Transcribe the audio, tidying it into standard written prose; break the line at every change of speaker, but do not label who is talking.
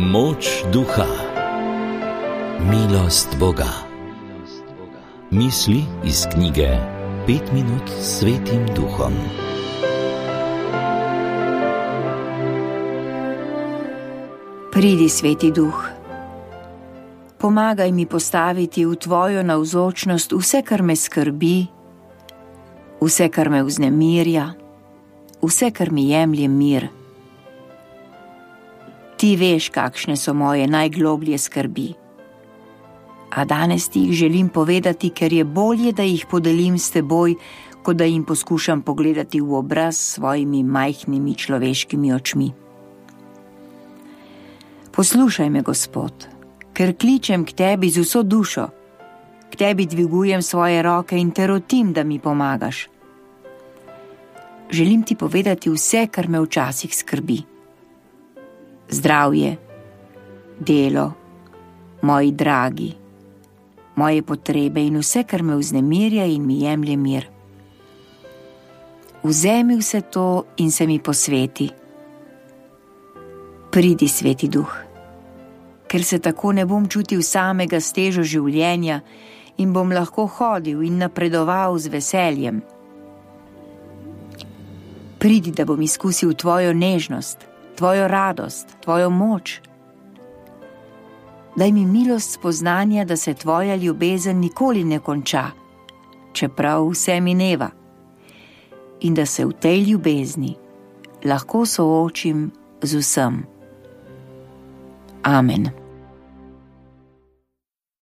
Moč duha, milost Boga. Misli iz knjige 5 minut s Svetim Duhom.
Pridi, Sveti Duh. Pomagaj mi postaviti v tvojo navzočnost vse, kar me skrbi, vse, kar me vznemirja, vse, kar mi jemlje mir. Ti veš, kakšne so moje najgloblje skrbi. A danes ti jih želim povedati, ker je bolje, da jih podelim s teboj, kot da jim poskušam pogledati v obraz s svojimi majhnimi človeškimi očmi. Poslušaj me, Gospod, ker kličem k tebi z vso dušo, k tebi dvigujem svoje roke in te rotim, da mi pomagaš. Želim ti povedati vse, kar me včasih skrbi. Zdravje, delo, moji dragi, moje potrebe in vse, kar me vznemirja in mi jemlje mir. Vzemi vse to in se mi posveti. Pridi, Sveti Duh, ker se tako ne bom čutil samega s težo življenja in bom lahko hodil in napredoval z veseljem. Pridi, da bom izkusil tvojo nežnost, tvojo radost, tvojo moč. Daj mi milost spoznanja, da se tvoja ljubezen nikoli ne konča, čeprav vse mineva, in da se v tej ljubezni lahko soočim z vsem. Amen.